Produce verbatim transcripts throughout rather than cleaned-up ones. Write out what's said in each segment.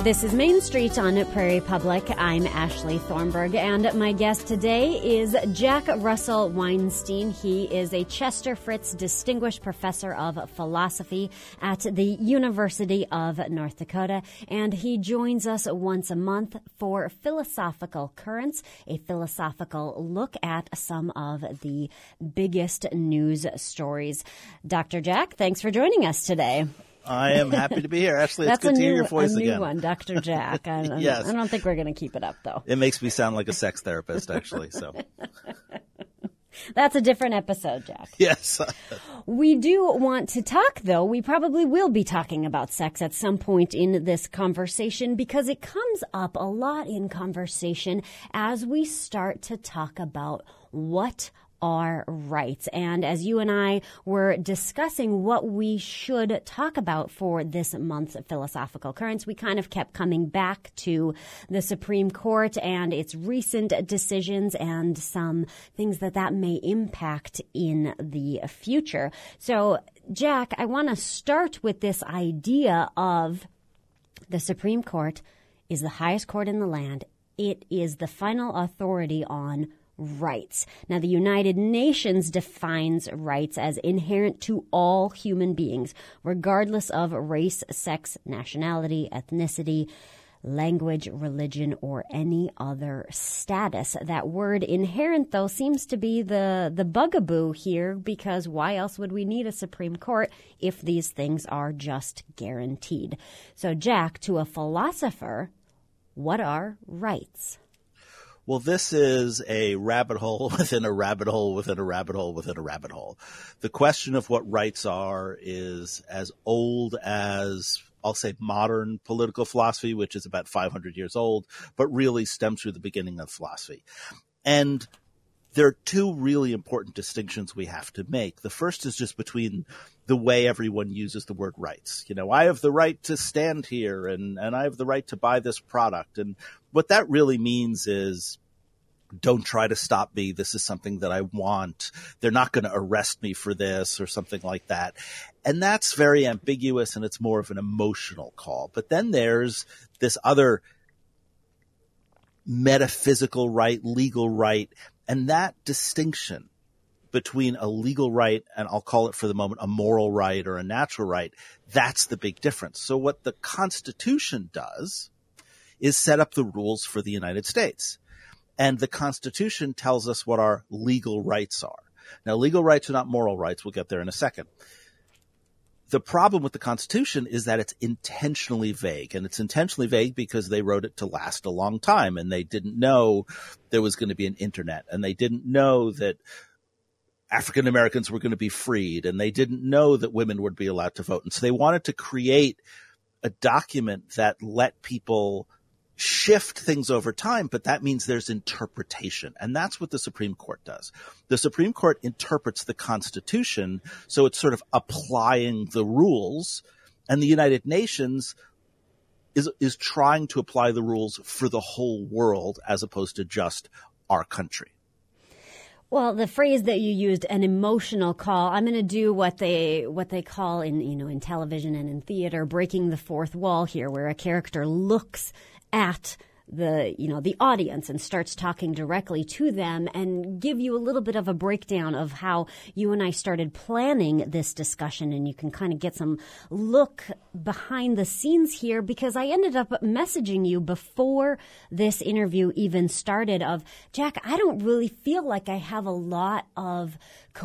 This is Main Street on Prairie Public. I'm Ashley Thornburg, and my guest today is Jack Russell Weinstein. He is a Chester Fritz Distinguished Professor of Philosophy at the University of North Dakota, and he joins us once a month for Philosophical Currents, a philosophical look at some of the biggest news stories. Doctor Jack, thanks for joining us today. I am happy to be here. Ashley, it's That's good a to new, hear your voice a new again. one, Doctor Jack. I, I, Yes. I don't think we're going to keep it up, though. It makes me sound like a sex therapist, actually. So, That's a different episode, Jack. yes. We do want to talk, though. We probably will be talking about sex at some point in this conversation because it comes up a lot in conversation as we start to talk about what are rights. And as you and I were discussing what we should talk about for this month's Philosophical Currents, we kind of kept coming back to the Supreme Court and its recent decisions and some things that that may impact in the future. So, Jack, I want to start with this idea of the Supreme Court is the highest court in the land. It is the final authority on rights. Now, the United Nations defines rights as inherent to all human beings, regardless of race, sex, nationality, ethnicity, language, religion, or any other status. That word inherent, though, seems to be the, the bugaboo here, because why else would we need a Supreme Court if these things are just guaranteed? So, Jack, to a philosopher, what are rights? Well, this is a rabbit hole within a rabbit hole within a rabbit hole within a rabbit hole. The question of what rights are is as old as, I'll say, modern political philosophy, which is about five hundred years old, but really stems through the beginning of philosophy. And there are two really important distinctions we have to make. The first is just between the way everyone uses the word rights. You know, I have the right to stand here and, and I have the right to buy this product. And what that really means is don't try to stop me. This is something that I want. They're not going to arrest me for this or something like that. And that's very ambiguous and it's more of an emotional call. But then there's this other metaphysical right, legal right, and that distinction between a legal right and I'll call it for the moment a moral right or a natural right, that's the big difference. So what the Constitution does is set up the rules for the United States. And the Constitution tells us what our legal rights are. Now, legal rights are not moral rights. We'll get there in a second. The problem with the Constitution is that it's intentionally vague, and it's intentionally vague because they wrote it to last a long time, and they didn't know there was going to be an internet, and they didn't know that African Americans were going to be freed, and they didn't know that women would be allowed to vote. And so they wanted to create a document that let people shift things over time, but that means there's interpretation. And that's what the Supreme Court does. The Supreme Court interprets the Constitution, so it's sort of applying the rules, and the United Nations is is trying to apply the rules for the whole world as opposed to just our country. Well, the phrase that you used, an emotional call, I'm going to do what they what they call in, you know, in television and in theater, breaking the fourth wall here, where a character looks at the, you know, the audience and starts talking directly to them and give you a little bit of a breakdown of how you and I started planning this discussion. And you can kind of get some look behind the scenes here, because I ended up messaging you before this interview even started of, Jack, I don't really feel like I have a lot of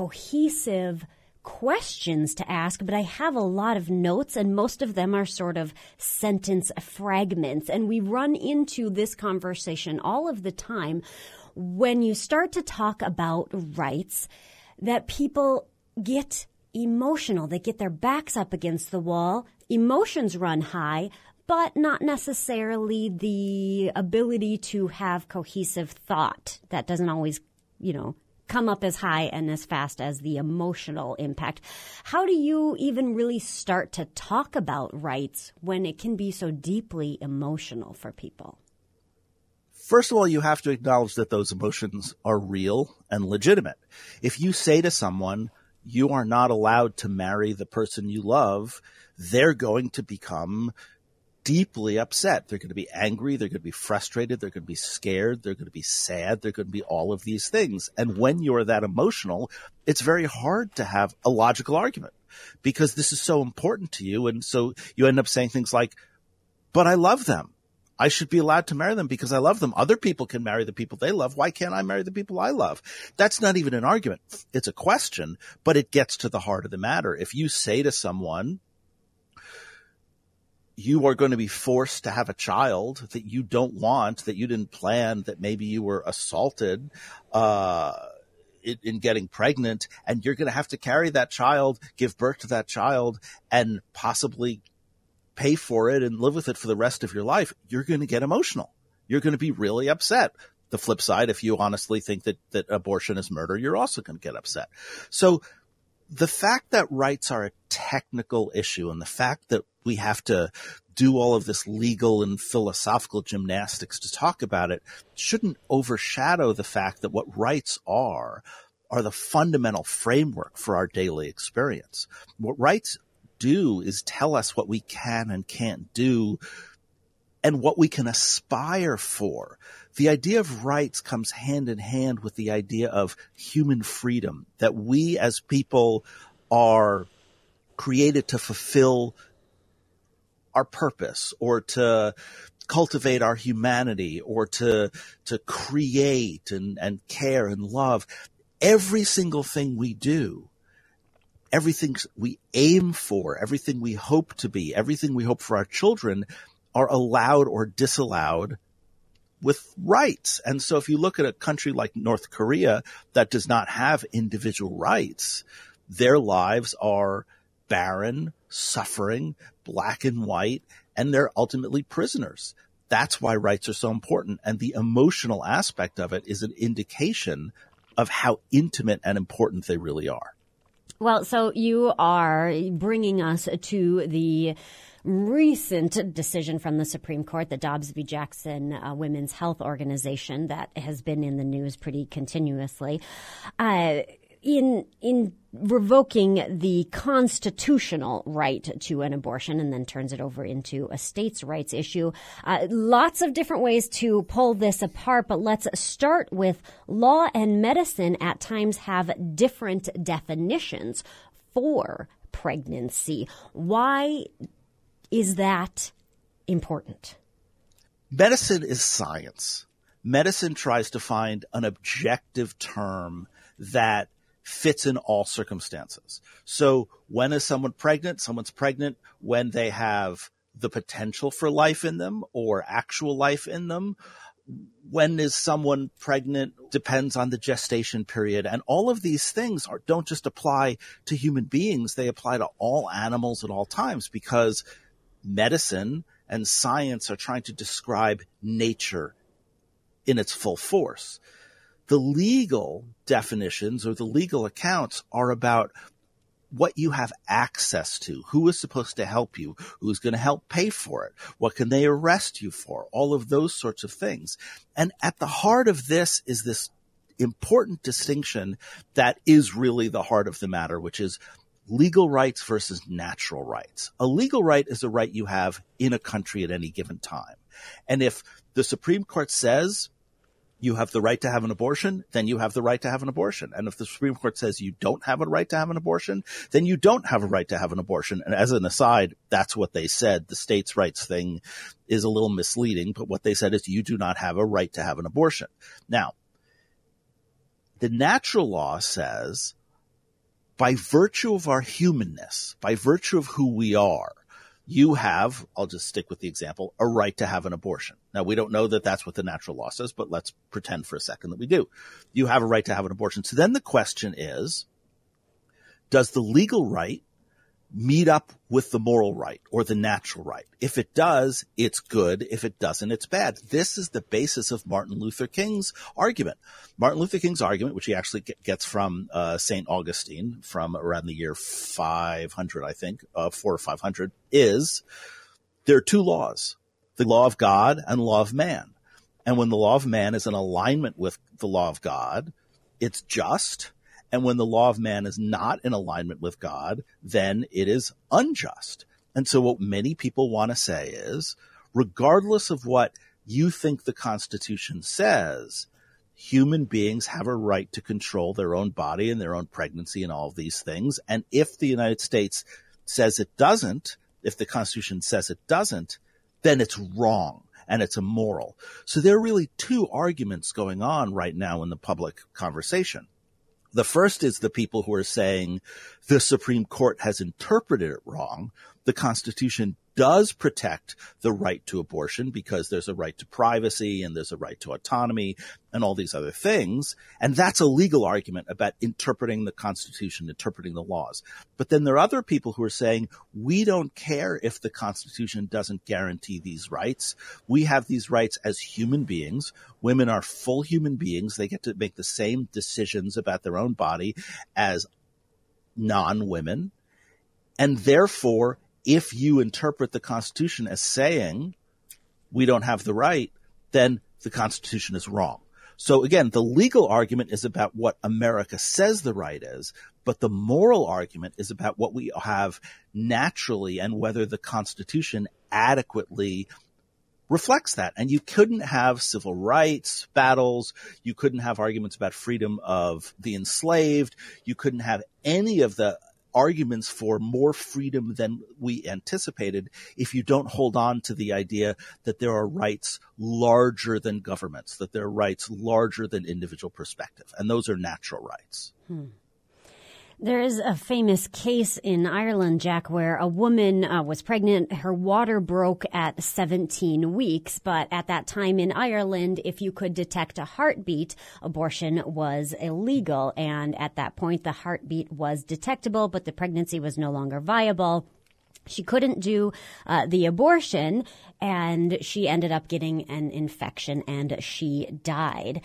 cohesive questions to ask, but I have a lot of notes, and most of them are sort of sentence fragments. And we run into this conversation all of the time when you start to talk about rights, that people get emotional. They get their backs up against the wall. Emotions run high, but not necessarily the ability to have cohesive thought. That doesn't always, you know, come up as high and as fast as the emotional impact. How do you even really start to talk about rights when it can be so deeply emotional for people? First of all, you have to acknowledge that those emotions are real and legitimate. If you say to someone, you are not allowed to marry the person you love, they're going to become deeply upset. They're going to be angry. They're going to be frustrated. They're going to be scared. They're going to be sad. They're going to be all of these things. And when you're that emotional, it's very hard to have a logical argument because this is so important to you. And so you end up saying things like, but I love them. I should be allowed to marry them because I love them. Other people can marry the people they love. Why can't I marry the people I love? That's not even an argument. It's a question, but it gets to the heart of the matter. If you say to someone, you are going to be forced to have a child that you don't want, that you didn't plan, that maybe you were assaulted uh, in, in getting pregnant, and you're going to have to carry that child, give birth to that child, and possibly pay for it and live with it for the rest of your life, you're going to get emotional. You're going to be really upset. The flip side, if you honestly think that, that abortion is murder, you're also going to get upset. So the fact that rights are a technical issue and the fact that we have to do all of this legal and philosophical gymnastics to talk about it shouldn't overshadow the fact that what rights are, are the fundamental framework for our daily experience. What rights do is tell us what we can and can't do and what we can aspire for. The idea of rights comes hand in hand with the idea of human freedom, that we as people are created to fulfill our purpose or to cultivate our humanity or to to create and, and care and love. Every single thing we do, everything we aim for, everything we hope to be, everything we hope for our children are allowed or disallowed with rights. And so if you look at a country like North Korea that does not have individual rights, their lives are barren, suffering, black and white, and they're ultimately prisoners. That's why rights are so important. And the emotional aspect of it is an indication of how intimate and important they really are. Well, so you are bringing us to the recent decision from the Supreme Court, the Dobbs v. Jackson uh, Women's Health Organization, that has been in the news pretty continuously, uh, in in revoking the constitutional right to an abortion and then turns it over into a states' rights issue. Uh, lots of different ways to pull this apart, but let's start with law and medicine at times have different definitions for pregnancy. Why is that important? Medicine is science. Medicine tries to find an objective term that fits in all circumstances. So when is someone pregnant? Someone's pregnant when they have the potential for life in them or actual life in them. When is someone pregnant depends on the gestation period. And all of these things are, don't just apply to human beings. They apply to all animals at all times because medicine and science are trying to describe nature in its full force. The legal definitions or the legal accounts are about what you have access to, who is supposed to help you, who's going to help pay for it, what can they arrest you for, all of those sorts of things. And at the heart of this is this important distinction that is really the heart of the matter, which is legal rights versus natural rights. A legal right is a right you have in a country at any given time. And if the Supreme Court says you have the right to have an abortion, then you have the right to have an abortion. And if the Supreme Court says you don't have a right to have an abortion, then you don't have a right to have an abortion. And as an aside, that's what they said. The states' rights thing is a little misleading, but what they said is you do not have a right to have an abortion. Now, the natural law says by virtue of our humanness, by virtue of who we are, you have, I'll just stick with the example, a right to have an abortion. Now, we don't know that that's what the natural law says, but let's pretend for a second that we do. You have a right to have an abortion. So then the question is, does the legal right meet up with the moral right or the natural right? If it does, it's good. If it doesn't, it's bad. This is the basis of Martin Luther King's argument. Martin Luther King's argument, which he actually gets from uh, Saint Augustine from around the year five hundred, I think, uh, four or five hundred, is there are two laws, the law of God and the law of man. And when the law of man is in alignment with the law of God, it's just. And when the law of man is not in alignment with God, then it is unjust. And so what many people want to say is, regardless of what you think the Constitution says, human beings have a right to control their own body and their own pregnancy and all of these things. And if the United States says it doesn't, if the Constitution says it doesn't, then it's wrong and it's immoral. So there are really two arguments going on right now in the public conversation. The first is the people who are saying the Supreme Court has interpreted it wrong. The Constitution does protect the right to abortion because there's a right to privacy and there's a right to autonomy and all these other things. And that's a legal argument about interpreting the Constitution, interpreting the laws. But then there are other people who are saying, we don't care if the Constitution doesn't guarantee these rights. We have these rights as human beings. Women are full human beings. They get to make the same decisions about their own body as non-women. And therefore, if you interpret the Constitution as saying we don't have the right, then the Constitution is wrong. So again, the legal argument is about what America says the right is, but the moral argument is about what we have naturally and whether the Constitution adequately reflects that. And you couldn't have civil rights battles. You couldn't have arguments about freedom of the enslaved. You couldn't have any of the arguments for more freedom than we anticipated if you don't hold on to the idea that there are rights larger than governments, that there are rights larger than individual perspective. And those are natural rights. Hmm. There is a famous case in Ireland, Jack, where a woman uh, was pregnant. Her water broke at seventeen weeks. But at that time in Ireland, if you could detect a heartbeat, abortion was illegal. And at that point, the heartbeat was detectable, but the pregnancy was no longer viable. She couldn't do uh, the abortion, and she ended up getting an infection, and she died.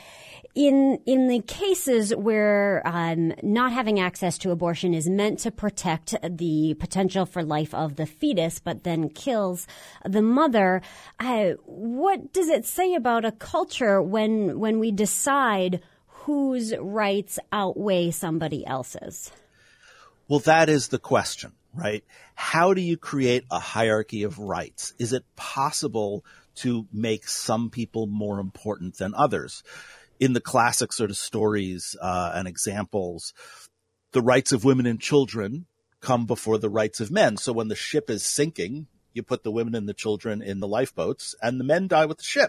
In in the cases where um, not having access to abortion is meant to protect the potential for life of the fetus, but then kills the mother, uh, what does it say about a culture when when we decide whose rights outweigh somebody else's? Well, that is the question, right? How do you create a hierarchy of rights? Is it possible to make some people more important than others? In the classic sort of stories uh, and examples, the rights of women and children come before the rights of men. So when the ship is sinking, you put the women and the children in the lifeboats and the men die with the ship.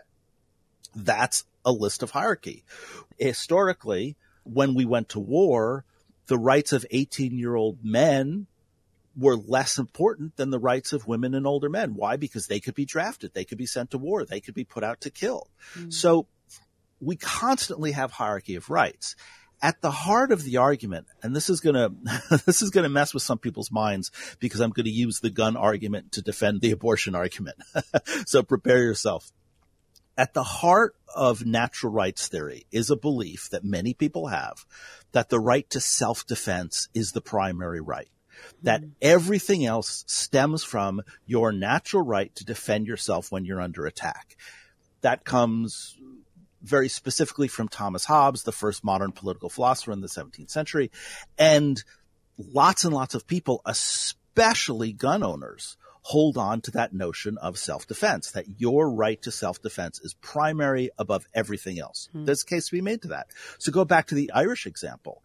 That's a list of hierarchy. Historically, when we went to war, the rights of eighteen-year-old men were less important than the rights of women and older men. Why? Because they could be drafted. They could be sent to war. They could be put out to kill. Mm. So we constantly have hierarchy of rights. At the heart of the argument, and this is going to this is going to mess with some people's minds because I'm going to use the gun argument to defend the abortion argument. So prepare yourself. At the heart of natural rights theory is a belief that many people have that the right to self-defense is the primary right. That everything else stems from your natural right to defend yourself when you're under attack. That comes very specifically from Thomas Hobbes, the first modern political philosopher in the seventeenth century. And lots and lots of people, especially gun owners, hold on to that notion of self-defense, that your right to self-defense is primary above everything else. Hmm. There's a case to be made to that. So go back to the Irish example.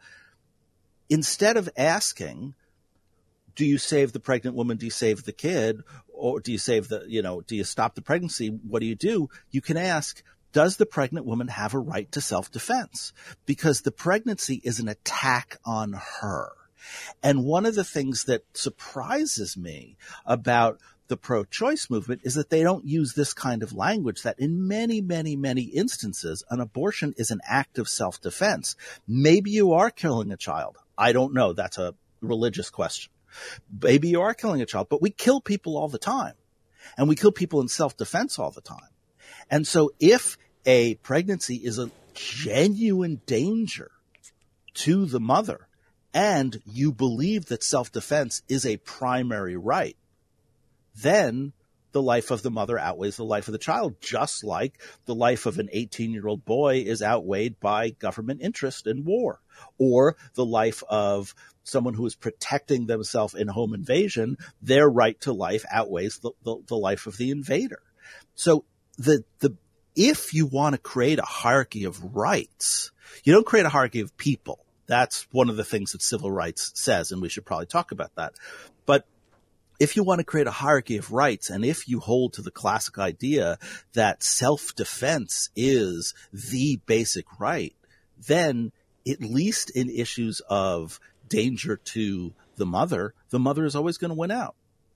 Instead of asking, do you save the pregnant woman? Do you save the kid? Or do you save the, you know, do you stop the pregnancy? What do you do? You can ask, does the pregnant woman have a right to self-defense? Because the pregnancy is an attack on her. And one of the things that surprises me about the pro-choice movement is that they don't use this kind of language, that in many, many, many instances, an abortion is an act of self-defense. Maybe you are killing a child. I don't know. That's a religious question. Maybe you are killing a child, but we kill people all the time. And we kill people in self-defense all the time. And so if a pregnancy is a genuine danger to the mother, and you believe that self-defense is a primary right, then the life of the mother outweighs the life of the child, just like the life of an eighteen-year-old boy is outweighed by government interest in war, or the life of someone who is protecting themselves in home invasion, their right to life outweighs the, the, the life of the invader. So the the if you want to create a hierarchy of rights, you don't create a hierarchy of people. That's one of the things that civil rights says, and we should probably talk about that. But if you want to create a hierarchy of rights, and if you hold to the classic idea that self-defense is the basic right, then at least in issues of danger to the mother, the mother is always going to win out.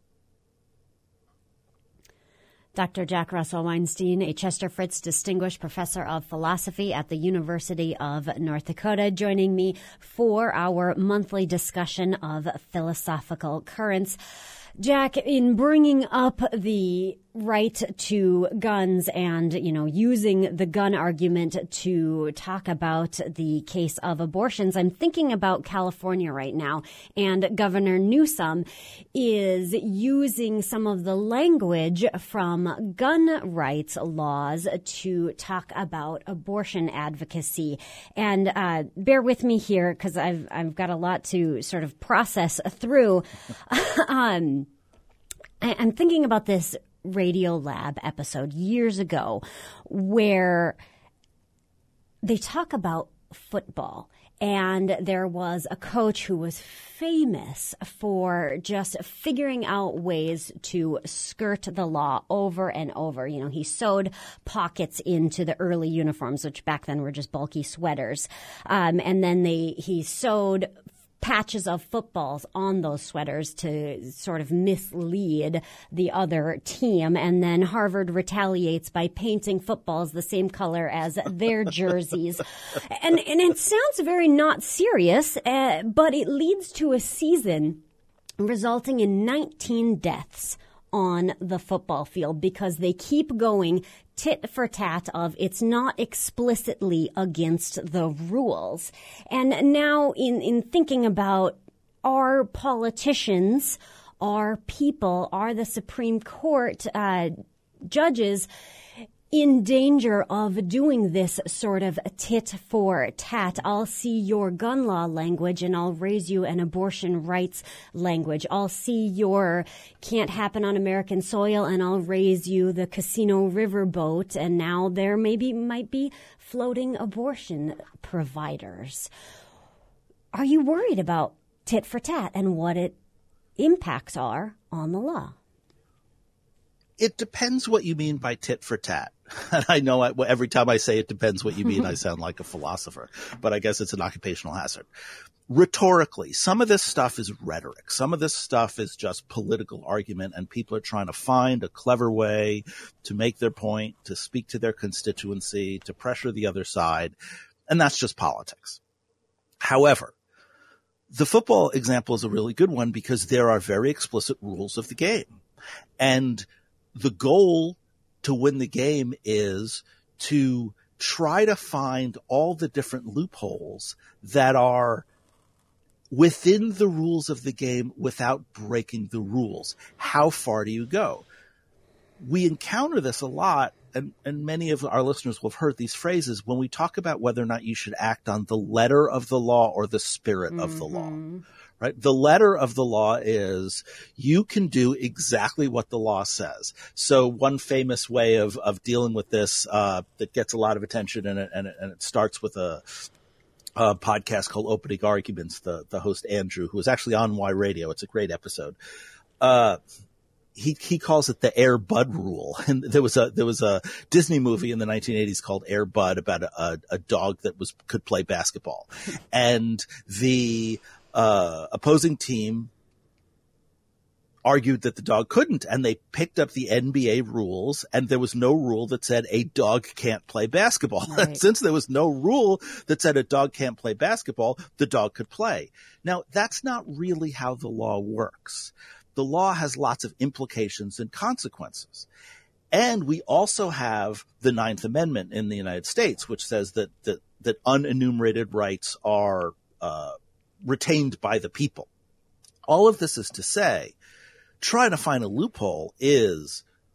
Doctor Jack Russell Weinstein, a Chester Fritz Distinguished Professor of Philosophy at the University of North Dakota, joining me for our monthly discussion of philosophical currents. Jack, in bringing up the right to guns and, you know, using the gun argument to talk about the case of abortions, I'm thinking about California right now, and Governor Newsom is using some of the language from gun rights laws to talk about abortion advocacy. And uh, bear with me here because I've I've got a lot to sort of process through. um, I, I'm thinking about this Radiolab episode years ago where they talk about football, and there was a coach who was famous for just figuring out ways to skirt the law over and over. You know, he sewed pockets into the early uniforms, which back then were just bulky sweaters, um, and then they he sewed patches of footballs on those sweaters to sort of mislead the other team. And then Harvard retaliates by painting footballs the same color as their jerseys. And, and it sounds very not serious, uh, but it leads to a season resulting in nineteen deaths on the football field because they keep going tit for tat of it's not explicitly against the rules. And now in, in thinking about our politicians, our people, are the Supreme Court uh, judges in danger of doing this sort of tit for tat? I'll see your gun law language and I'll raise you an abortion rights language. I'll see your can't happen on American soil and I'll raise you the casino riverboat. And now there maybe might be floating abortion providers. Are you worried about tit for tat and what it impacts are on the law? It depends what you mean by tit for tat. And I know I, every time I say it depends what you mean, I sound like a philosopher, but I guess it's an occupational hazard. Rhetorically, some of this stuff is rhetoric. Some of this stuff is just political argument, and people are trying to find a clever way to make their point, to speak to their constituency, to pressure the other side. And that's just politics. However, the football example is a really good one because there are very explicit rules of the game. And the goal to win the game is to try to find all the different loopholes that are within the rules of the game without breaking the rules. How far do you go? We encounter this a lot, and, and many of our listeners will have heard these phrases when we talk about whether or not you should act on the letter of the law or the spirit mm-hmm. of the law. Right? The letter of the law is you can do exactly what the law says. So one famous way of, of dealing with this uh, that gets a lot of attention, and it, and it, and it starts with a, a podcast called Opening Arguments. The, the host, Andrew, who was actually on Y Radio. It's a great episode. Uh, he he calls it the Air Bud rule. And there was a there was a Disney movie in the nineteen eighties called Air Bud about a, a, a dog that was could play basketball. And the Uh, opposing team argued that the dog couldn't, and they picked up the N B A rules, and there was no rule that said a dog can't play basketball. Right. Since there was no rule that said a dog can't play basketball, the dog could play. Now, that's not really how the law works. The law has lots of implications and consequences. And we also have the Ninth Amendment in the United States, which says that that, that unenumerated rights are uh retained by the people. All of this is to say, trying to find a loophole is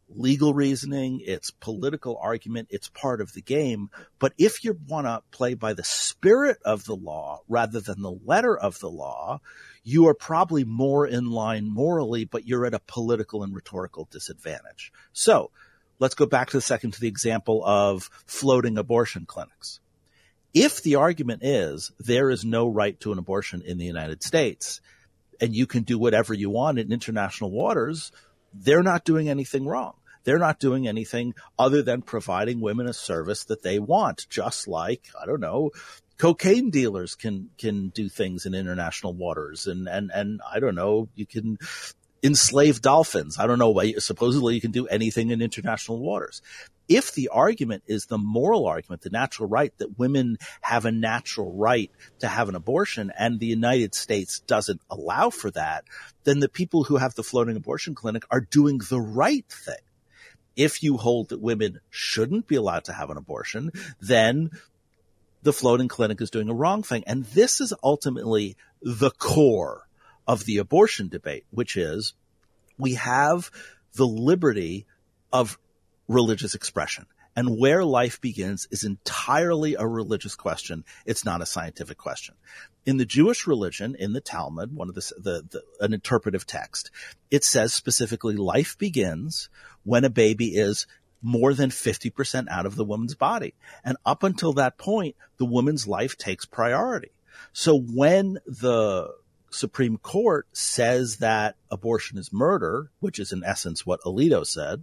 legal reasoning, it's political argument, it's part of the game. But if you want to play by the spirit of the law rather than the letter of the law, you are probably more in line morally, but you're at a political and rhetorical disadvantage. So let's go back to the second to the example of floating abortion clinics. If the argument is there is no right to an abortion in the United States and you can do whatever you want in international waters, they're not doing anything wrong. They're not doing anything other than providing women a service that they want, just like, I don't know, cocaine dealers can can do things in international waters. And, and, and I don't know, you can enslave dolphins. I don't know why. Supposedly you can do anything in international waters. If the argument is the moral argument, the natural right, that women have a natural right to have an abortion and the United States doesn't allow for that, then the people who have the floating abortion clinic are doing the right thing. If you hold that women shouldn't be allowed to have an abortion, then the floating clinic is doing a wrong thing. And this is ultimately the core of the abortion debate, which is we have the liberty of religious expression. And where life begins is entirely a religious question. It's not a scientific question. In the Jewish religion, in the Talmud, one of the, the, the an interpretive text, it says specifically life begins when a baby is more than fifty percent out of the woman's body. And up until that point, the woman's life takes priority. So when the Supreme Court says that abortion is murder, which is in essence what Alito said,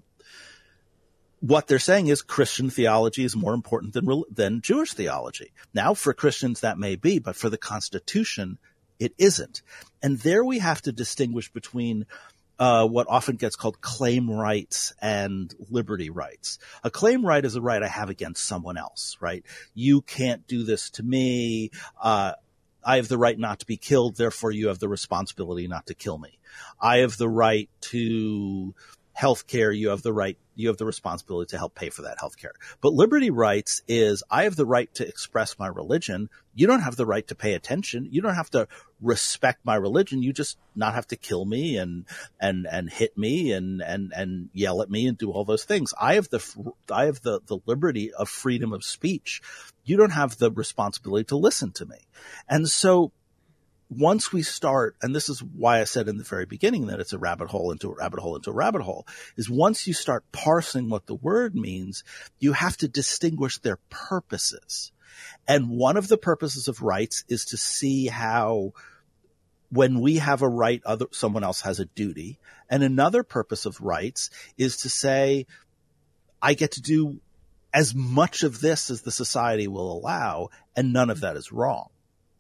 what they're saying is Christian theology is more important than than Jewish theology. Now, for Christians, that may be, but for the Constitution, it isn't. And there we have to distinguish between uh what often gets called claim rights and liberty rights. A claim right is a right I have against someone else, right? You can't do this to me. Uh I have the right not to be killed, therefore you have the responsibility not to kill me. I have the right to health care, you have the right, you have the responsibility to help pay for that health care. But liberty rights is I have the right to express my religion. You don't have the right to pay attention. You don't have to respect my religion. You just not have to kill me and, and, and hit me and, and, and yell at me and do all those things. I have the, I have the, the liberty of freedom of speech. You don't have the responsibility to listen to me. And so once we start, and this is why I said in the very beginning that it's a rabbit hole into a rabbit hole into a rabbit hole, is once you start parsing what the word means, you have to distinguish their purposes. And one of the purposes of rights is to see how when we have a right, other someone else has a duty. And another purpose of rights is to say, I get to do as much of this as the society will allow, and none of that is wrong.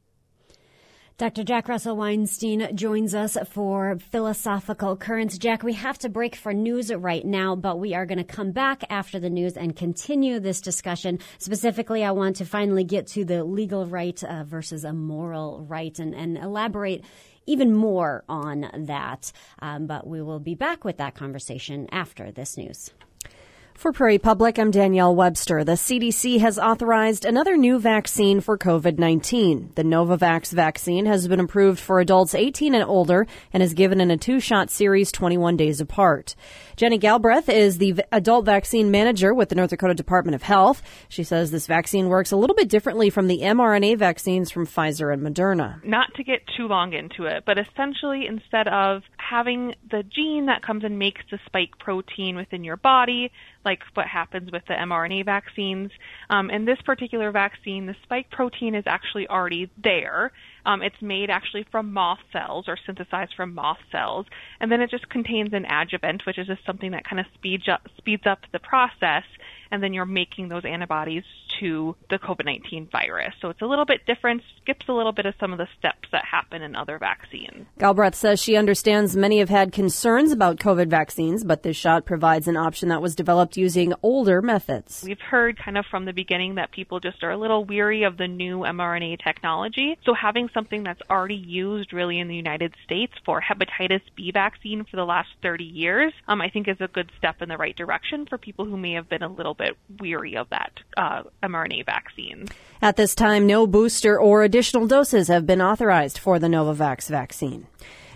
Doctor Jack Russell Weinstein joins us for Philosophical Currents. Jack, we have to break for news right now, but we are going to come back after the news and continue this discussion. Specifically, I want to finally get to the legal right uh, versus a moral right and, and elaborate even more on that. Um, but we will be back with that conversation after this news. For Prairie Public, I'm Danielle Webster. The C D C has authorized another new vaccine for COVID nineteen. The Novavax vaccine has been approved for adults eighteen and older and is given in a two-shot series twenty-one days apart. Jenny Galbraith is the adult vaccine manager with the North Dakota Department of Health. She says this vaccine works a little bit differently from the mRNA vaccines from Pfizer and Moderna. Not to get too long into it, but essentially instead of having the gene that comes and makes the spike protein within your body, like what happens with the mRNA vaccines. Um, in this particular vaccine, the spike protein is actually already there. Um, it's made actually from moth cells or synthesized from moth cells. And then it just contains an adjuvant, which is just something that kind of speeds up, speeds up the process. And then you're making those antibodies to the COVID nineteen virus. So it's a little bit different, skips a little bit of some of the steps that happen in other vaccines. Galbraith says she understands many have had concerns about COVID vaccines, but this shot provides an option that was developed using older methods. We've heard kind of from the beginning that people just are a little weary of the new mRNA technology. So having something that's already used really in the United States for hepatitis B vaccine for the last thirty years, um, I think is a good step in the right direction for people who may have been a little bit weary of that uh, mRNA vaccine. At this time, no booster or additional doses have been authorized for the Novavax vaccine.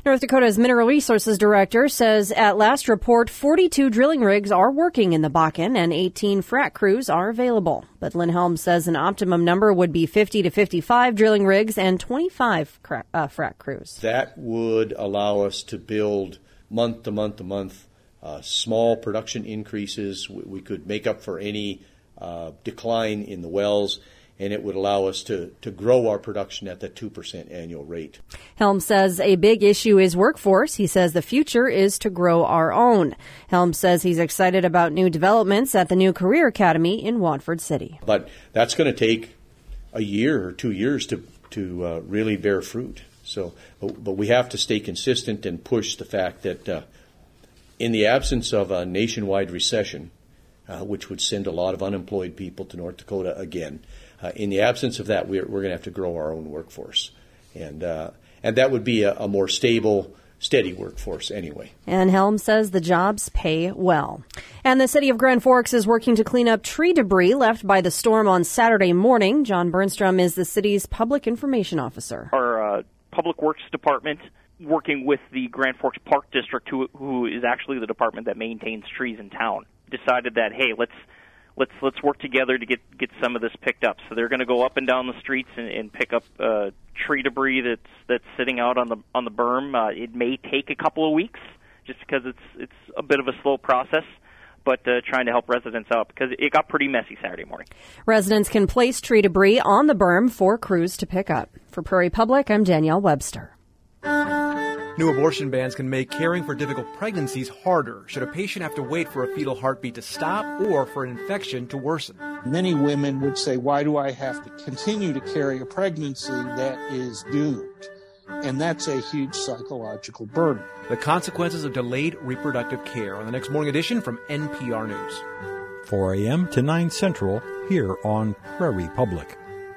North Dakota's Mineral Resources Director says at last report, forty-two drilling rigs are working in the Bakken and eighteen frac crews are available. But Lynn Helms says an optimum number would be fifty to fifty-five drilling rigs and twenty-five cra- uh, frac crews. That would allow us to build month to month to month uh, small production increases. We, we could make up for any uh, decline in the wells, and it would allow us to, to grow our production at that two percent annual rate. Helms says a big issue is workforce. He says the future is to grow our own. Helms says he's excited about new developments at the new Career Academy in Watford City. But that's going to take a year or two years to, to uh, really bear fruit. So, but, but we have to stay consistent and push the fact that uh, in the absence of a nationwide recession, uh, which would send a lot of unemployed people to North Dakota again, Uh, in the absence of that, we're, we're going to have to grow our own workforce. And uh, and that would be a, a more stable, steady workforce anyway. And Helms says the jobs pay well. And the city of Grand Forks is working to clean up tree debris left by the storm on Saturday morning. John Bernstrom is the city's public information officer. Our uh, Public Works Department, working with the Grand Forks Park District, who, who is actually the department that maintains trees in town, decided that, hey, let's Let's let's work together to get, get some of this picked up. So they're going to go up and down the streets and, and pick up uh, tree debris that's that's sitting out on the on the berm. Uh, it may take a couple of weeks, just because it's it's a bit of a slow process, but uh, trying to help residents out because it got pretty messy Saturday morning. Residents can place tree debris on the berm for crews to pick up. For Prairie Public, I'm Danielle Webster. New abortion bans can make caring for difficult pregnancies harder should a patient have to wait for a fetal heartbeat to stop or for an infection to worsen. Many women would say, why do I have to continue to carry a pregnancy that is doomed? And that's a huge psychological burden. The consequences of delayed reproductive care on the next morning edition from N P R News. four a.m. to nine Central here on Prairie Public.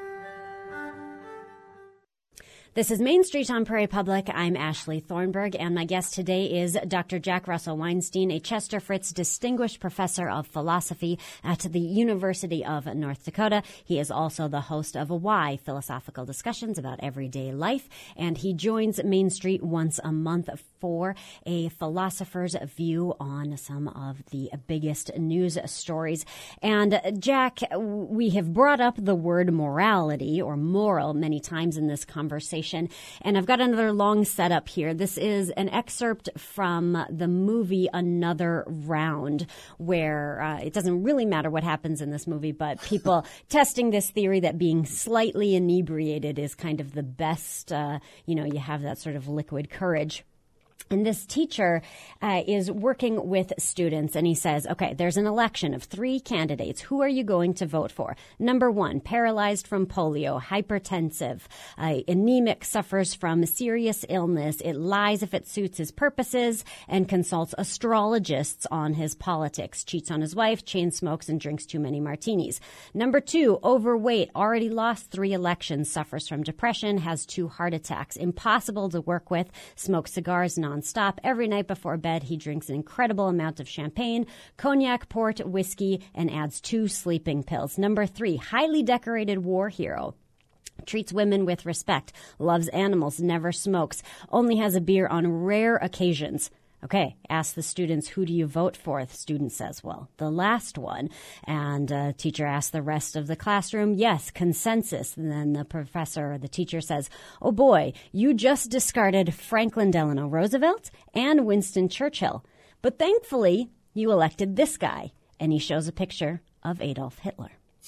This is Main Street on Prairie Public. I'm Ashley Thornburg, and my guest today is Doctor Jack Russell Weinstein, a Chester Fritz Distinguished Professor of Philosophy at the University of North Dakota. He is also the host of Why, philosophical discussions about everyday life, and he joins Main Street once a month for a philosopher's view on some of the biggest news stories. And Jack, we have brought up the word morality or moral many times in this conversation. And I've got another long setup here. This is an excerpt from the movie Another Round, where uh, it doesn't really matter what happens in this movie, but people testing this theory that being slightly inebriated is kind of the best, uh, you know, you have that sort of liquid courage. And this teacher uh, is working with students, and he says, okay, there's an election of three candidates. Who are you going to vote for? Number one, paralyzed from polio, hypertensive, uh, anemic, suffers from serious illness. It lies if it suits his purposes and consults astrologists on his politics, cheats on his wife, chain smokes, and drinks too many martinis. Number two, overweight, already lost three elections, suffers from depression, has two heart attacks, impossible to work with, smokes cigars nonstop. Every night before bed, he drinks an incredible amount of champagne, cognac, port, whiskey, and adds two sleeping pills. Number three, highly decorated war hero. Treats women with respect, loves animals, never smokes, only has a beer on rare occasions. Okay, ask the students, who do you vote for? The student says, well, the last one. And uh, teacher asks the rest of the classroom, yes, consensus. And then the professor or the teacher says, oh boy, you just discarded Franklin Delano Roosevelt and Winston Churchill. But thankfully, you elected this guy. And he shows a picture of Adolf Hitler.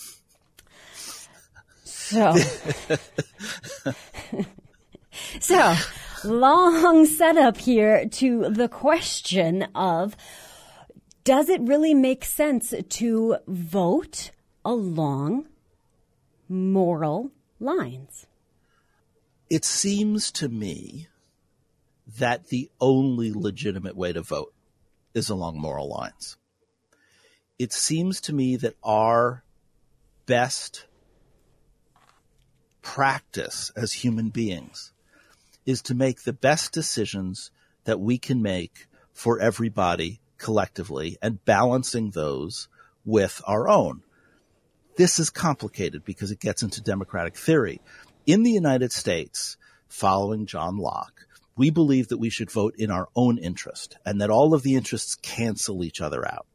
So, so long setup here to the question of, does it really make sense to vote along moral lines? It seems to me that the only legitimate way to vote is along moral lines. It seems to me that our best practice as human beings is to make the best decisions that we can make for everybody collectively and balancing those with our own. This is complicated because it gets into democratic theory. In the United States, following John Locke, We believe that we should vote in our own interest and that all of the interests cancel each other out.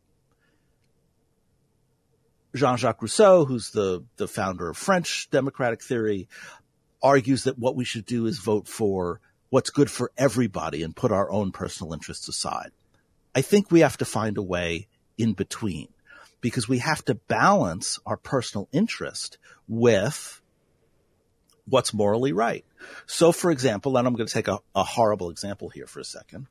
Jean-Jacques Rousseau, who's the, the founder of French democratic theory, argues that what we should do is vote for what's good for everybody and put our own personal interests aside. I think we have to find a way in between, because we have to balance our personal interest with what's morally right. So, for example, and I'm going to take a, a horrible example here for a second.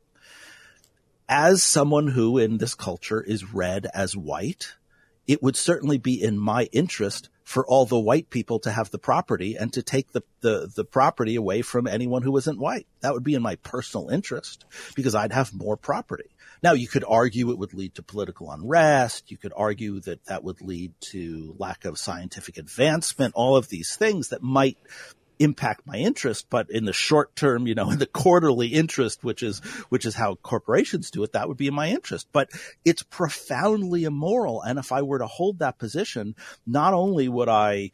As someone who in this culture is read as white, it would certainly be in my interest for all the white people to have the property and to take the, the, the property away from anyone who isn't white. That would be in my personal interest because I'd have more property. Now, you could argue it would lead to political unrest. You could argue that that would lead to lack of scientific advancement, all of these things that might impact my interest. But in the short term, you know, in the quarterly interest, which is, which is how corporations do it, that would be in my interest. But it's profoundly immoral. And if I were to hold that position, not only would I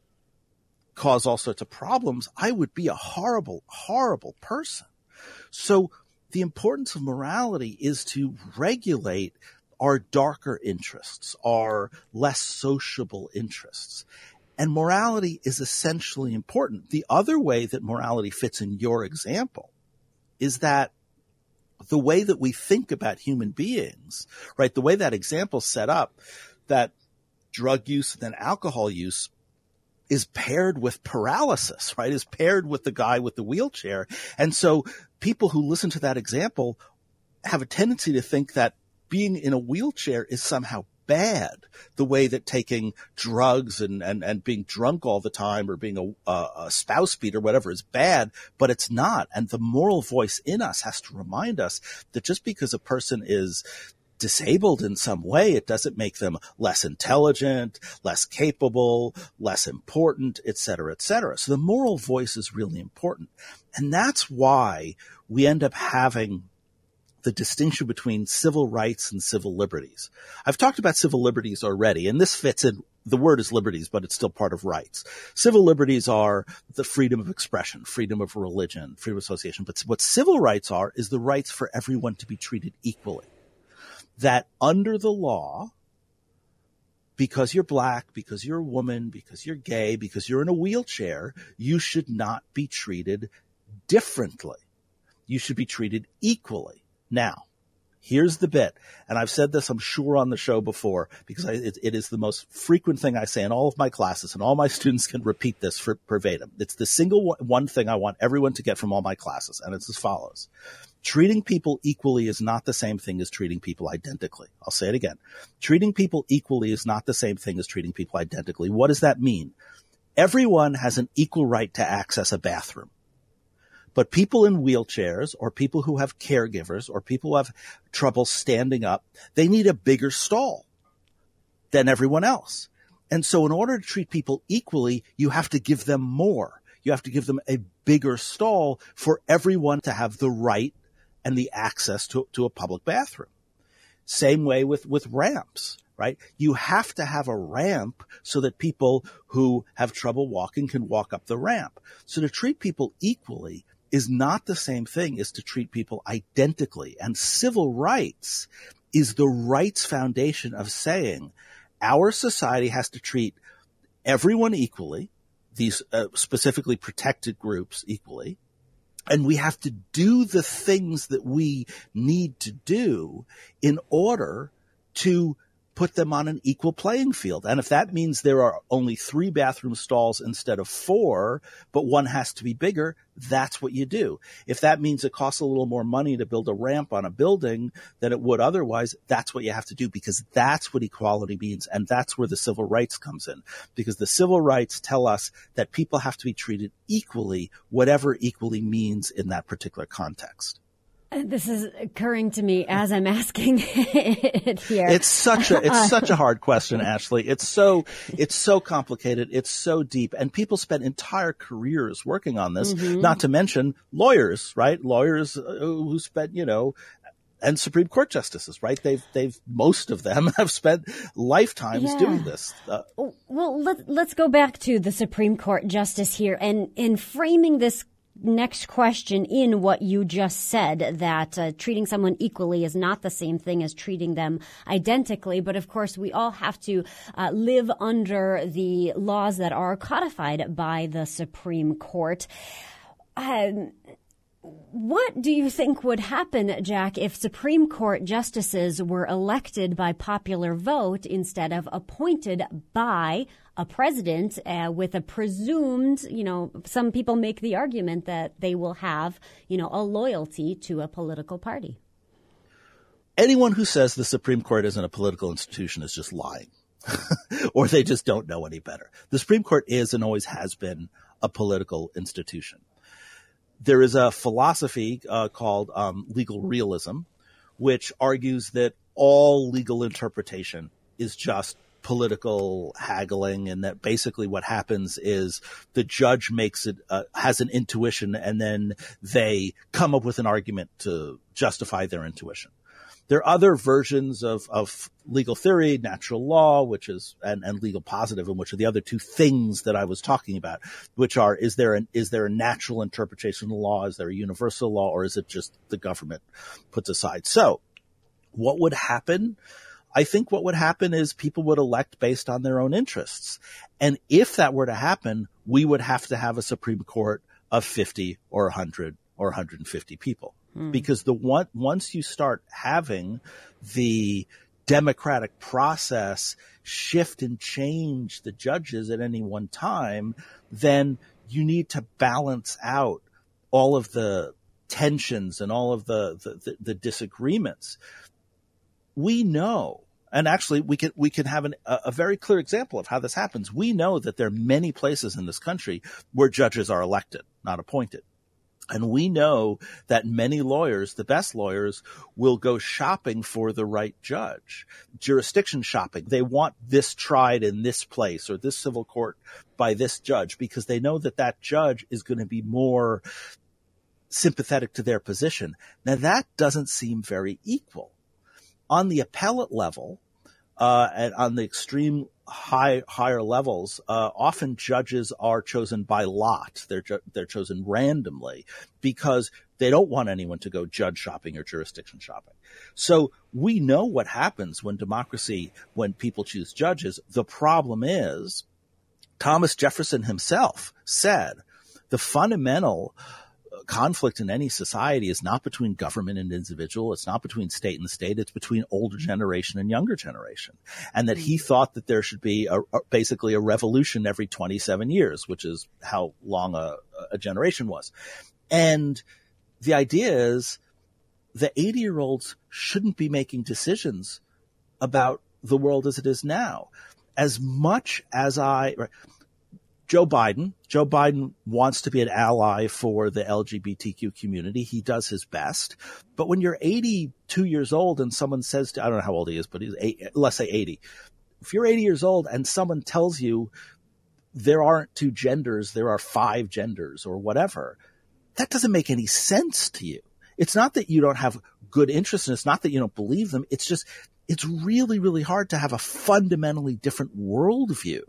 cause all sorts of problems, I would be a horrible, horrible person. So the importance of morality is to regulate our darker interests, our less sociable interests. And morality is essentially important. The other way that morality fits in your example is that the way that we think about human beings, right, the way that example's set up, that drug use and then alcohol use is paired with paralysis, right, is paired with the guy with the wheelchair. And so people who listen to that example have a tendency to think that being in a wheelchair is somehow bad, the way that taking drugs and, and, and being drunk all the time or being a, a, a spouse beater, whatever, is bad, but it's not. And the moral voice in us has to remind us that just because a person is disabled in some way, it doesn't make them less intelligent, less capable, less important, et cetera, et cetera. So the moral voice is really important. And that's why we end up having the distinction between civil rights and civil liberties. I've talked about civil liberties already, and this fits in. The word is liberties, but it's still part of rights. Civil liberties are the freedom of expression, freedom of religion, freedom of association. But what civil rights are is the rights for everyone to be treated equally. That under the law, because you're black, because you're a woman, because you're gay, because you're in a wheelchair, you should not be treated differently. You should be treated equally. Now, here's the bit, and I've said this, I'm sure, on the show before, because I, it, it is the most frequent thing I say in all of my classes, and all my students can repeat this for verbatim. It's the single one thing I want everyone to get from all my classes, and it's as follows. Treating people equally is not the same thing as treating people identically. I'll say it again. Treating people equally is not the same thing as treating people identically. What does that mean? Everyone has an equal right to access a bathroom. But people in wheelchairs or people who have caregivers or people who have trouble standing up, they need a bigger stall than everyone else. And so in order to treat people equally, you have to give them more. You have to give them a bigger stall for everyone to have the right and the access to, to a public bathroom. Same way with, with ramps, right? You have to have a ramp so that people who have trouble walking can walk up the ramp. So to treat people equally is not the same thing as to treat people identically. And civil rights is the rights foundation of saying our society has to treat everyone equally, these uh, specifically protected groups equally, and we have to do the things that we need to do in order to put them on an equal playing field. And if that means there are only three bathroom stalls instead of four, but one has to be bigger, that's what you do. If that means it costs a little more money to build a ramp on a building than it would otherwise, that's what you have to do, because that's what equality means. And that's where the civil rights comes in, because the civil rights tell us that people have to be treated equally, whatever equally means in that particular context. This is occurring to me as I'm asking it here. It's such a it's such a hard question, Ashley. It's so it's so complicated. It's so deep, and people spend entire careers working on this. Mm-hmm. Not to mention lawyers, right? Lawyers who spent, you know, and Supreme Court justices, right? They've they've most of them have spent lifetimes yeah. doing this. Uh, well, let, let's go back to the Supreme Court justice here, and in framing this next question in what you just said, that uh, treating someone equally is not the same thing as treating them identically. But of course, we all have to uh, live under the laws that are codified by the Supreme Court. Um, What do you think would happen, Jack, if Supreme Court justices were elected by popular vote instead of appointed by a president uh, with a presumed, you know, some people make the argument that they will have, you know, a loyalty to a political party? Anyone who says the Supreme Court isn't a political institution is just lying, or they just don't know any better. The Supreme Court is and always has been a political institution. There is a philosophy uh, called um, legal realism, which argues that all legal interpretation is just political haggling, and that basically what happens is the judge makes it, uh, has an intuition, and then they come up with an argument to justify their intuition. There are other versions of, of legal theory, natural law, which is, and, and legal positivism, which are the other two things that I was talking about, which are, is there an, is there a natural interpretation of the law? Is there a universal law, or is it just the government puts aside? So what would happen? I think what would happen is people would elect based on their own interests. And if that were to happen, we would have to have a Supreme Court of fifty or one hundred or one hundred fifty people. Because the one, once you start having the democratic process shift and change the judges at any one time, then you need to balance out all of the tensions and all of the, the, the, the disagreements. We know, and actually we can, we can have an, a, a very clear example of how this happens. We know that there are many places in this country where judges are elected, not appointed. And we know that many lawyers, the best lawyers, will go shopping for the right judge, jurisdiction shopping. They want this tried in this place or this civil court by this judge because they know that that judge is going to be more sympathetic to their position. Now, that doesn't seem very equal. On the appellate level, uh, and on the extreme high, higher levels, uh, often judges are chosen by lot. They're, ju- they're chosen randomly because they don't want anyone to go judge shopping or jurisdiction shopping. So we know what happens when democracy, when people choose judges. The problem is Thomas Jefferson himself said the fundamental conflict in any society is not between government and individual. It's not between state and state. It's between older generation and younger generation. And that he thought that there should be a, a, basically a revolution every twenty-seven years, which is how long a, a generation was. And the idea is the eighty year olds shouldn't be making decisions about the world as it is now. As much as I, right, Joe Biden, Joe Biden wants to be an ally for the L G B T Q community. He does his best. But when you're eighty-two years old and someone says to, I don't know how old he is, but he's eight, let's say eighty. If you're eighty years old and someone tells you there aren't two genders, there are five genders or whatever, that doesn't make any sense to you. It's not that you don't have good interest and it's not that you don't believe them. It's just, it's really, really hard to have a fundamentally different worldview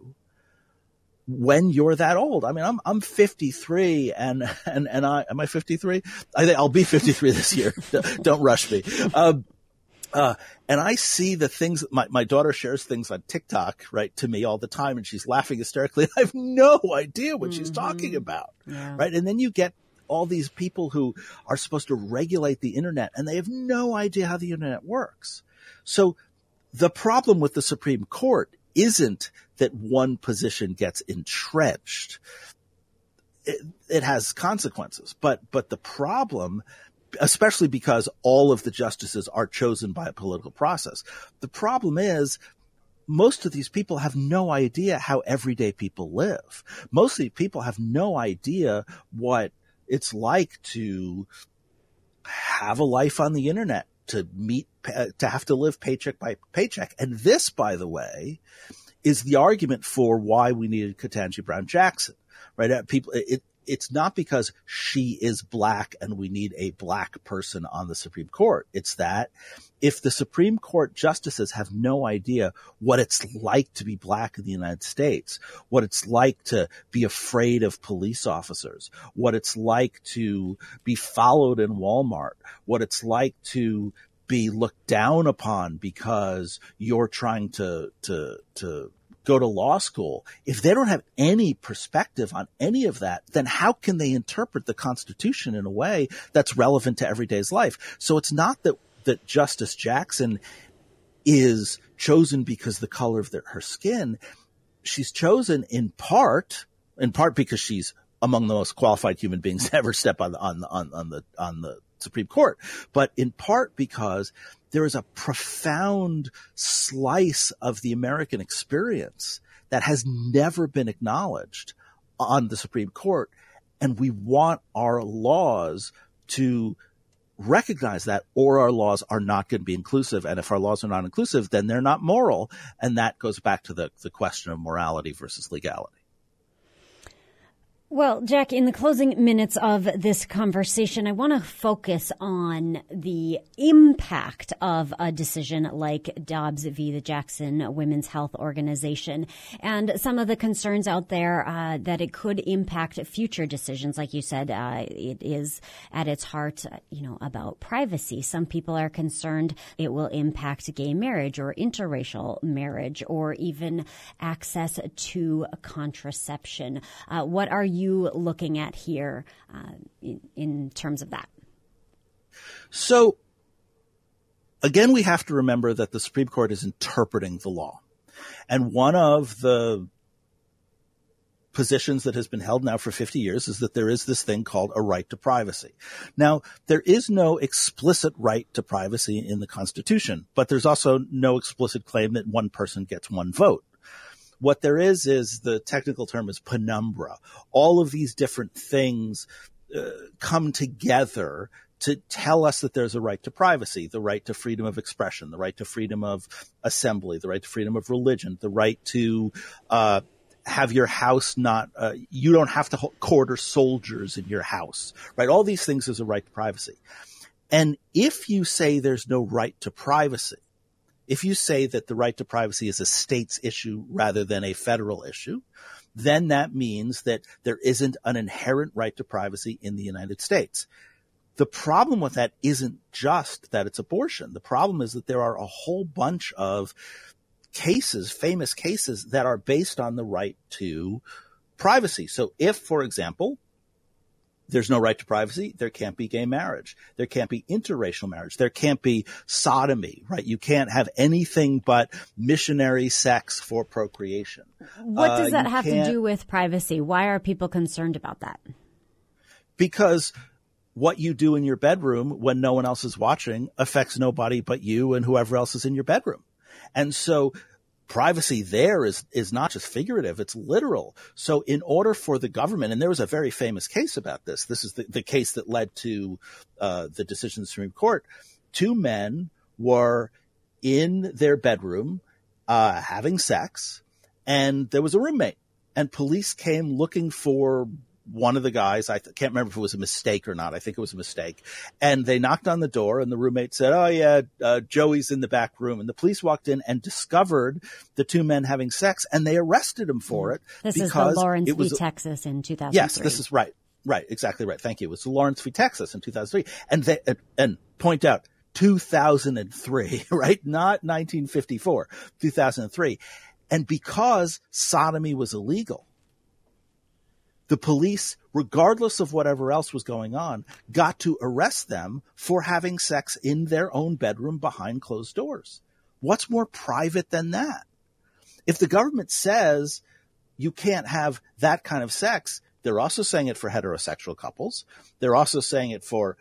when you're that old. I mean, I'm, I'm fifty-three and, and, and I, am I fifty-three? I think I'll be fifty-three this year. Don't rush me. Um, uh, and I see the things, my, my daughter shares things on TikTok, right, to me all the time, and she's laughing hysterically. I have no idea what mm-hmm. she's talking about. Yeah. Right. And then you get all these people who are supposed to regulate the internet and they have no idea how the internet works. So the problem with the Supreme Court isn't that one position gets entrenched. It, it has consequences, but, but the problem, especially because all of the justices are chosen by a political process, the problem is most of these people have no idea how everyday people live. Most of these people have no idea what it's like to have a life on the internet, to meet, to have to live paycheck by paycheck. And this, by the way, is the argument for why we needed Ketanji Brown Jackson, right? People, it, it's not because she is black and we need a black person on the Supreme Court. It's that if the Supreme Court justices have no idea what it's like to be black in the United States, what it's like to be afraid of police officers, what it's like to be followed in Walmart, what it's like to be looked down upon because you're trying to, to, to, go to law school, if they don't have any perspective on any of that, then how can they interpret the Constitution in a way that's relevant to everyday's life? So it's not that, that Justice Jackson is chosen because the color of the, her skin. She's chosen in part, in part because she's among the most qualified human beings to ever step on the, on the, on, on the, on the Supreme Court, but in part because there is a profound slice of the American experience that has never been acknowledged on the Supreme Court. And we want our laws to recognize that, or our laws are not going to be inclusive. And if our laws are not inclusive, then they're not moral. And that goes back to the, the question of morality versus legality. Well, Jack, in the closing minutes of this conversation, I want to focus on the impact of a decision like Dobbs v. the Jackson Women's Health Organization and some of the concerns out there uh, that it could impact future decisions. Like you said, uh, it is at its heart, you know, about privacy. Some people are concerned it will impact gay marriage or interracial marriage or even access to contraception. Uh, what are you you looking at here uh, in, in terms of that? So, again, we have to remember that the Supreme Court is interpreting the law. And one of the positions that has been held now for fifty years is that there is this thing called a right to privacy. Now, there is no explicit right to privacy in the Constitution, but there's also no explicit claim that one person gets one vote. What there is, is the technical term is penumbra. All of these different things uh, come together to tell us that there's a right to privacy, the right to freedom of expression, the right to freedom of assembly, the right to freedom of religion, the right to uh, have your house not, uh, you don't have to quarter soldiers in your house, right? All these things is a right to privacy. And if you say there's no right to privacy, if you say that the right to privacy is a state's issue rather than a federal issue, then that means that there isn't an inherent right to privacy in the United States. The problem with that isn't just that it's abortion. The problem is that there are a whole bunch of cases, famous cases, that are based on the right to privacy. So if, for example, there's no right to privacy, there can't be gay marriage. There can't be interracial marriage. There can't be sodomy, right? You can't have anything but missionary sex for procreation. What does that uh, have to do with privacy? Why are people concerned about that? Because what you do in your bedroom when no one else is watching affects nobody but you and whoever else is in your bedroom. And so privacy there is, is not just figurative, it's literal. So in order for the government, and there was a very famous case about this, this is the, the case that led to uh, the decision of the Supreme Court. Two men were in their bedroom uh, having sex, and there was a roommate, and police came looking for one of the guys. I th- can't remember if it was a mistake or not. I think it was a mistake. And they knocked on the door, and the roommate said, oh, yeah, uh, Joey's in the back room. And the police walked in and discovered the two men having sex, and they arrested him for it. This because is the Lawrence it was, v. Texas in two thousand three. Yes, this is right. Right, exactly right. Thank you. It was the Lawrence v. Texas in two thousand three. And they, and, and point out, two thousand three, right? Not nineteen fifty-four, two thousand three. And because sodomy was illegal, the police, regardless of whatever else was going on, got to arrest them for having sex in their own bedroom behind closed doors. What's more private than that? If the government says you can't have that kind of sex, they're also saying it for heterosexual couples. They're also saying it for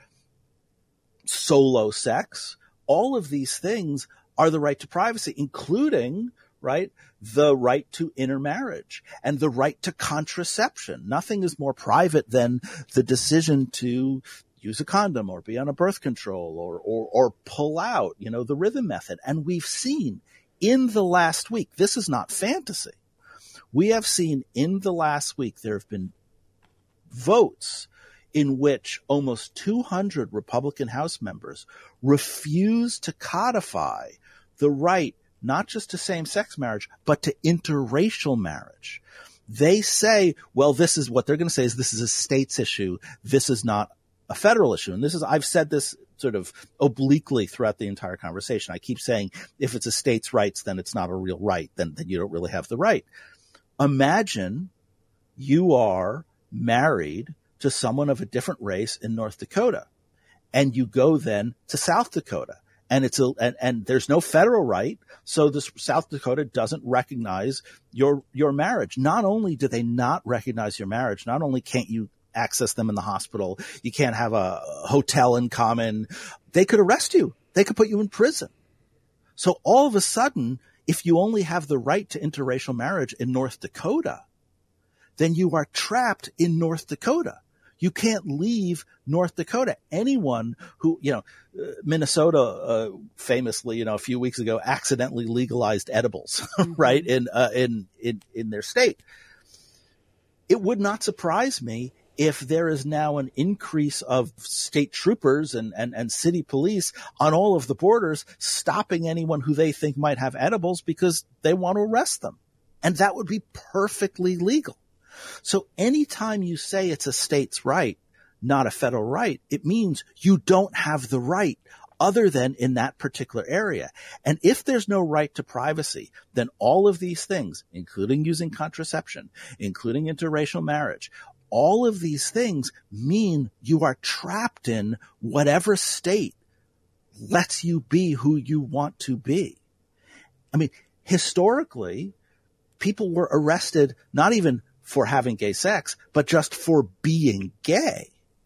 solo sex. All of these things are the right to privacy, including, right, the right to intermarriage and the right to contraception. Nothing is more private than the decision to use a condom or be on a birth control or, or, or pull out, you know, the rhythm method. And we've seen in the last week, this is not fantasy. We have seen in the last week, there have been votes in which almost two hundred Republican House members refused to codify the right not just to same-sex marriage, but to interracial marriage. They say, well, this is what they're going to say is this is a state's issue. This is not a federal issue. And this is, I've said this sort of obliquely throughout the entire conversation. I keep saying if it's a state's rights, then it's not a real right. Then, then you don't really have the right. Imagine you are married to someone of a different race in North Dakota, and you go then to South Dakota, and it's a, and, and there's no federal right, so this South Dakota doesn't recognize your your marriage. Not only do they not recognize your marriage, not only can't you access them in the hospital, you can't have a hotel in common, they could arrest you. They could put you in prison. So all of a sudden, if you only have the right to interracial marriage in North Dakota, then you are trapped in North Dakota. You can't leave North Dakota. Anyone who, you know, uh, Minnesota uh, famously, you know, a few weeks ago accidentally legalized edibles, right, in, uh, in in in their state. It would not surprise me if there is now an increase of state troopers and, and, and city police on all of the borders stopping anyone who they think might have edibles because they want to arrest them. And that would be perfectly legal. So anytime you say it's a state's right, not a federal right, it means you don't have the right other than in that particular area. And if there's no right to privacy, then all of these things, including using contraception, including interracial marriage, all of these things mean you are trapped in whatever state lets you be who you want to be. I mean, historically, people were arrested not even for having gay sex, but just for being gay.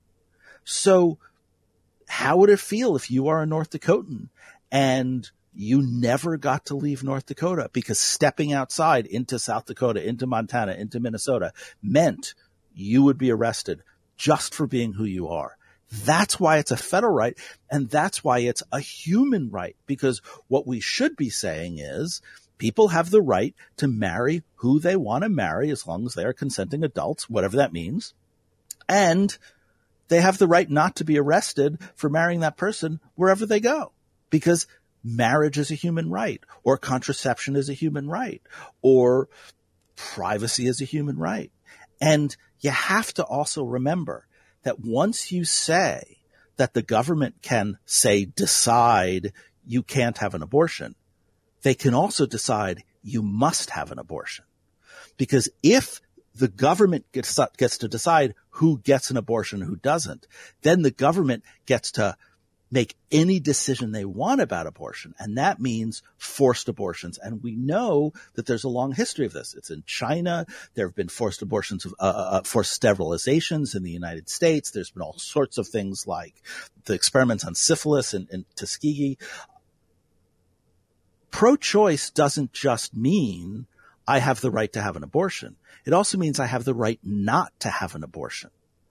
So how would it feel if you are a North Dakotan and you never got to leave North Dakota because stepping outside into South Dakota, into Montana, into Minnesota meant you would be arrested just for being who you are? That's why it's a federal right, and that's why it's a human right, because what we should be saying is people have the right to marry who they want to marry as long as they are consenting adults, whatever that means. And they have the right not to be arrested for marrying that person wherever they go, because marriage is a human right, or contraception is a human right, or privacy is a human right. And you have to also remember that once you say that the government can, say, decide you can't have an abortion, they can also decide you must have an abortion. Because if the government gets, gets to decide who gets an abortion and who doesn't, then the government gets to make any decision they want about abortion. And that means forced abortions. And we know that there's a long history of this. It's in China. There have been forced abortions, of, uh, uh, forced sterilizations in the United States. There's been all sorts of things like the experiments on syphilis in, in Tuskegee. Pro-choice doesn't just mean I have the right to have an abortion. It also means I have the right not to have an abortion.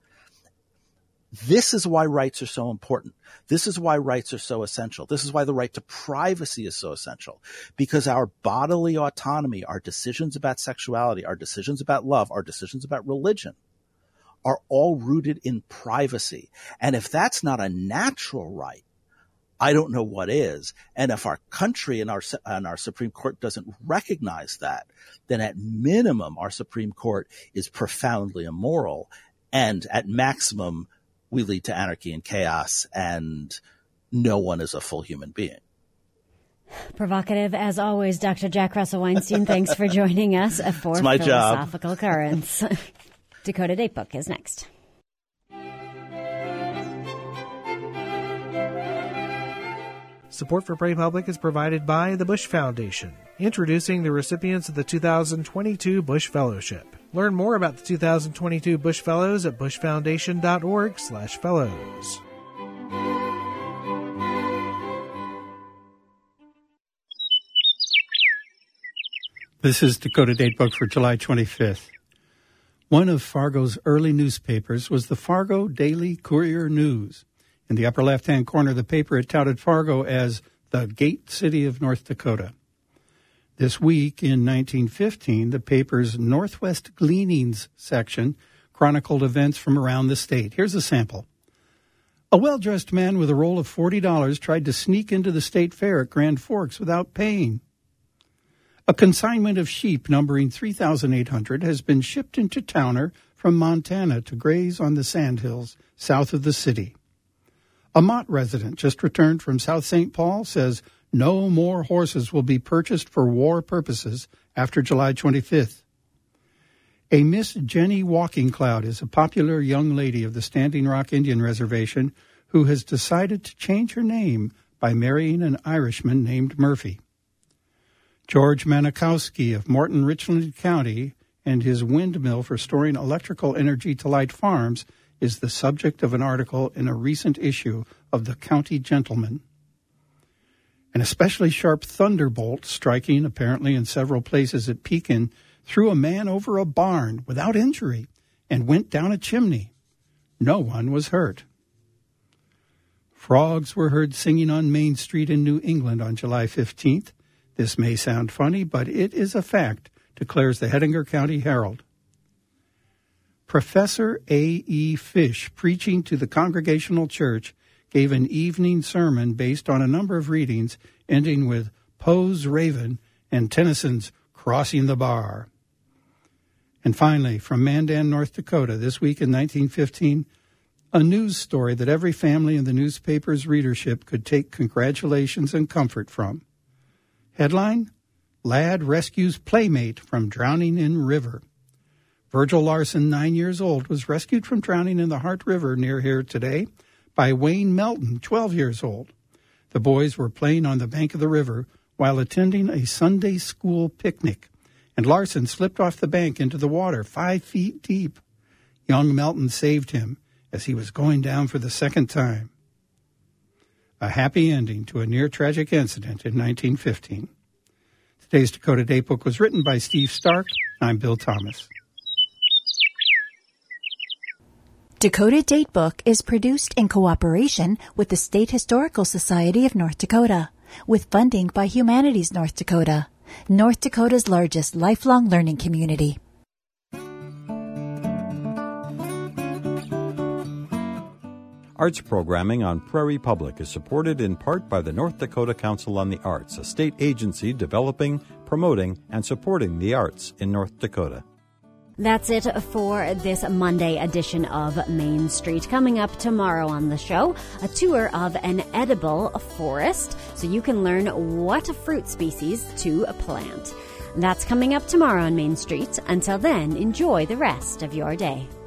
This is why rights are so important. This is why rights are so essential. This is why the right to privacy is so essential, because our bodily autonomy, our decisions about sexuality, our decisions about love, our decisions about religion are all rooted in privacy. And if that's not a natural right, I don't know what is. And if our country and our and our Supreme Court doesn't recognize that, then at minimum, our Supreme Court is profoundly immoral. And at maximum, we lead to anarchy and chaos, and no one is a full human being. Provocative as always, Doctor Jack Russell Weinstein. Thanks for joining us for it's my Philosophical job. Currents. Dakota Datebook is next. Support for Prairie Public is provided by the Bush Foundation, introducing the recipients of the two thousand twenty-two Bush Fellowship. Learn more about the two thousand twenty-two Bush Fellows at bushfoundation.org slash fellows. This is Dakota Datebook for July twenty-fifth. One of Fargo's early newspapers was the Fargo Daily Courier News. In the upper left-hand corner of the paper, it touted Fargo as the Gate City of North Dakota. This week, in nineteen fifteen, the paper's Northwest Gleanings section chronicled events from around the state. Here's a sample. A well-dressed man with a roll of forty dollars tried to sneak into the state fair at Grand Forks without paying. A consignment of sheep numbering three thousand eight hundred has been shipped into Towner from Montana to graze on the sandhills south of the city. A Mott resident just returned from South Saint Paul says no more horses will be purchased for war purposes after July twenty-fifth. A Miss Jenny Walking Cloud is a popular young lady of the Standing Rock Indian Reservation who has decided to change her name by marrying an Irishman named Murphy. George Manikowski of Morton Richland County and his windmill for storing electrical energy to light farms is the subject of an article in a recent issue of the County Gentleman. An especially sharp thunderbolt striking apparently in several places at Pekin threw a man over a barn without injury and went down a chimney. No one was hurt. Frogs were heard singing on Main Street in New England on July fifteenth. This may sound funny, but it is a fact, declares the Hettinger County Herald. Professor A E. Fish, preaching to the Congregational Church, gave an evening sermon based on a number of readings, ending with Poe's Raven and Tennyson's Crossing the Bar. And finally, from Mandan, North Dakota, this week in nineteen fifteen, a news story that every family in the newspaper's readership could take congratulations and comfort from. Headline, Lad Rescues Playmate from Drowning in River. Virgil Larson, nine years old, was rescued from drowning in the Hart River near here today by Wayne Melton, twelve years old. The boys were playing on the bank of the river while attending a Sunday school picnic, and Larson slipped off the bank into the water five feet deep. Young Melton saved him as he was going down for the second time. A happy ending to a near-tragic incident in nineteen fifteen. Today's Dakota Datebook was written by Steve Stark. I'm Bill Thomas. Dakota Datebook is produced in cooperation with the State Historical Society of North Dakota, with funding by Humanities North Dakota, North Dakota's largest lifelong learning community. Arts programming on Prairie Public is supported in part by the North Dakota Council on the Arts, a state agency developing, promoting, and supporting the arts in North Dakota. That's it for this Monday edition of Main Street. Coming up tomorrow on the show, a tour of an edible forest so you can learn what fruit species to plant. That's coming up tomorrow on Main Street. Until then, enjoy the rest of your day.